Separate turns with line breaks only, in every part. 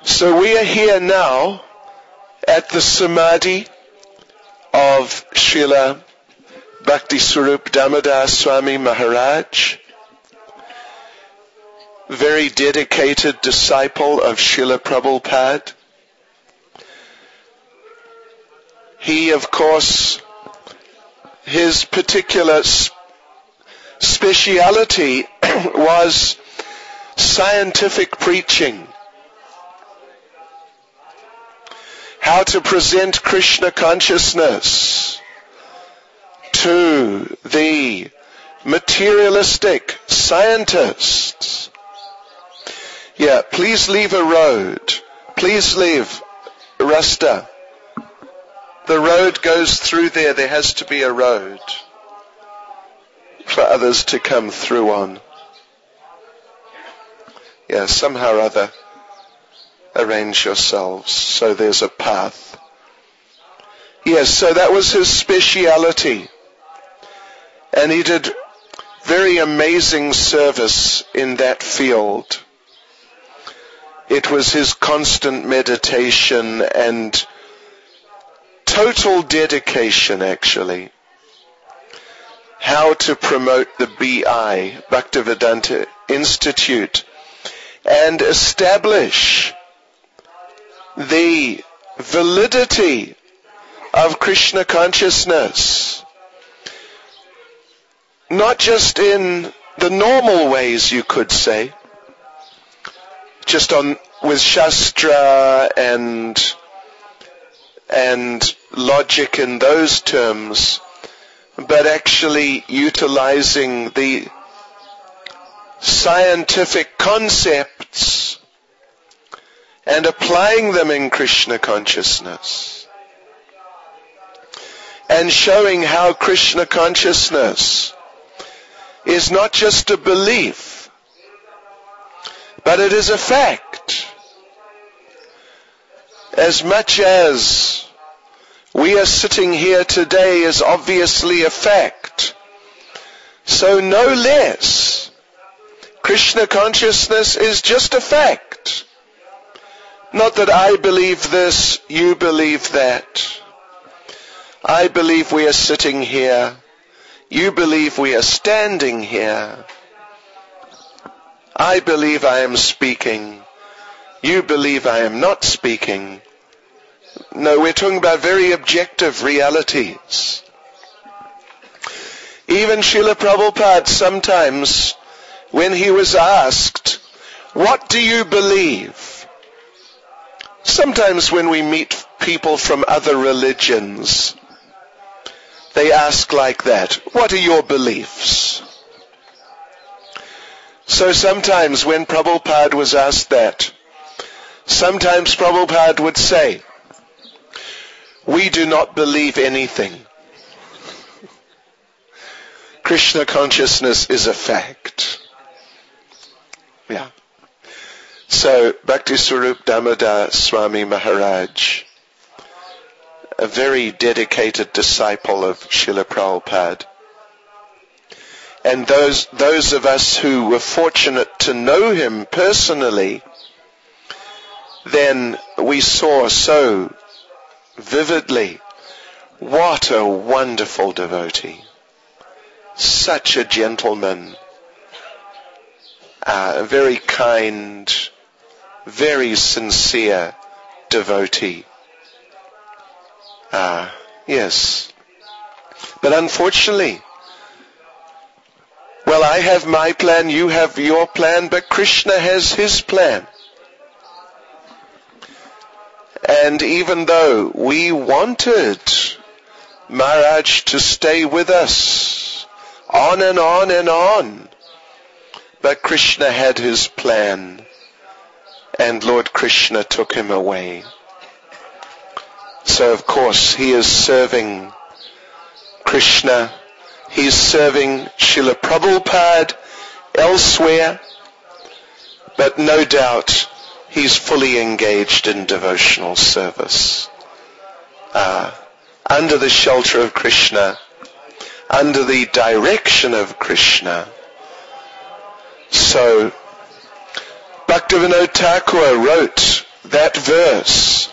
So we are here now at the Samadhi of Srila Bhaktiswarup Damodar Swami Maharaj, very dedicated disciple of Srila Prabhupada. He, of course, his particular speciality was scientific preaching. How to present Krishna consciousness to the materialistic scientists. Yeah, please leave a road. Please leave, Rasta. The road goes through there. There has to be a road for others to come through on. Yeah, somehow or other, arrange yourselves so there's a path. Yes, so that was his speciality. And he did very amazing service in that field. It was his constant meditation and total dedication, actually. How to promote the BI, Bhaktivedanta Institute, and establish the validity of Krishna consciousness, not just in the normal ways, you could say, just with Shastra and logic in those terms, but actually utilizing the scientific concepts and applying them in Krishna consciousness, and showing how Krishna consciousness is not just a belief, but it is a fact. As much as we are sitting here today is obviously a fact, so no less, Krishna consciousness is just a fact. Not that I believe this, you believe that. I believe we are sitting here. You believe we are standing here. I believe I am speaking. You believe I am not speaking. No, we're talking about very objective realities. Even Srila Prabhupada sometimes, when he was asked, what do you believe? Sometimes when we meet people from other religions, they ask like that, what are your beliefs? So sometimes when Prabhupada was asked that, sometimes Prabhupada would say, we do not believe anything. Krishna consciousness is a fact. Yeah. So, Bhaktiswarup Damodar Swami Maharaj, a very dedicated disciple of Srila Prabhupada. And those of us who were fortunate to know him personally, then we saw so vividly what a wonderful devotee. Such a gentleman, very kind, very sincere devotee. Yes. But unfortunately, well, I have my plan, you have your plan, but Krishna has his plan. And even though we wanted Maharaj to stay with us on and on and on, but Krishna had his plan, and Lord Krishna took him away. So of course he is serving Krishna, he's serving Srila Prabhupada elsewhere, but no doubt he's fully engaged in devotional service. Under the shelter of Krishna, under the direction of Krishna. So Bhaktivinoda Thakur wrote that verse.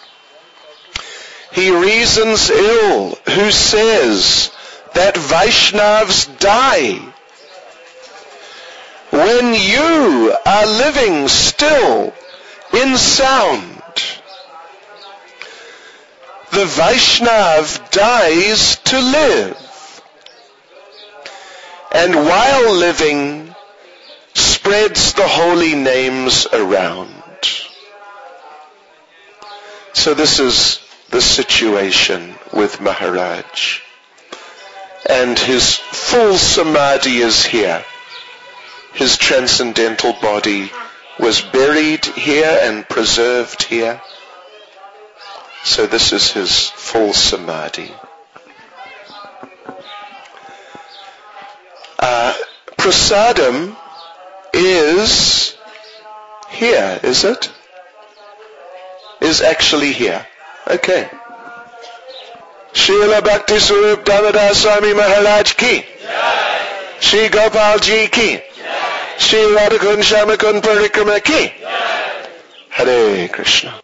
He reasons ill who says that Vaishnavas die when you are living still in sound. The Vaishnav dies to live, and while living spreads the holy names around. So this is the situation with Maharaj. And his full samadhi is here. His transcendental body was buried here and preserved here. So this is his full samadhi. Prasadam is here, is it? Is actually here. Okay. Srila Bhakti Swarup Damodar Swami Maharaj ki. Shri Gopal Ji ki. Shri Radhakund Shamakund Parikrama ki. Hare Krishna.